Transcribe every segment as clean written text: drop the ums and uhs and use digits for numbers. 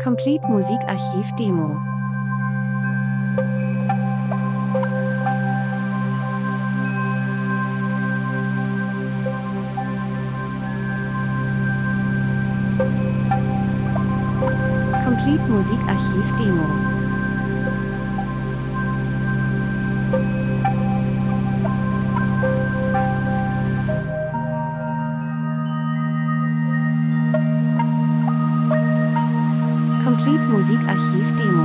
Complete Musikarchiv Demo. Complete Musikarchiv Demo. Complete Musikarchiv Demo.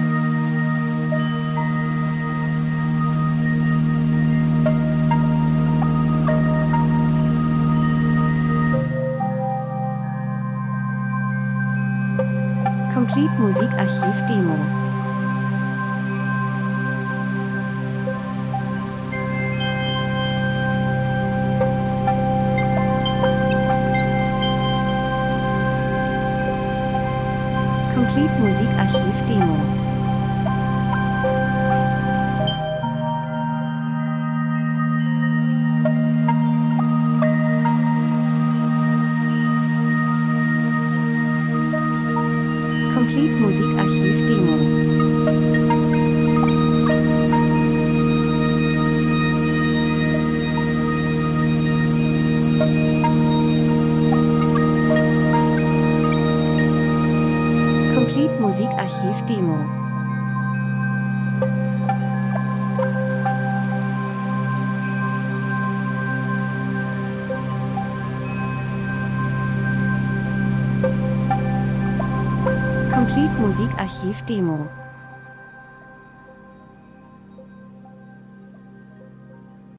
Complete Musikarchiv Demo. Complete Musikarchiv Demo. Complete Musikarchiv Demo. Complete Musikarchiv Demo. Complete Musikarchiv Demo.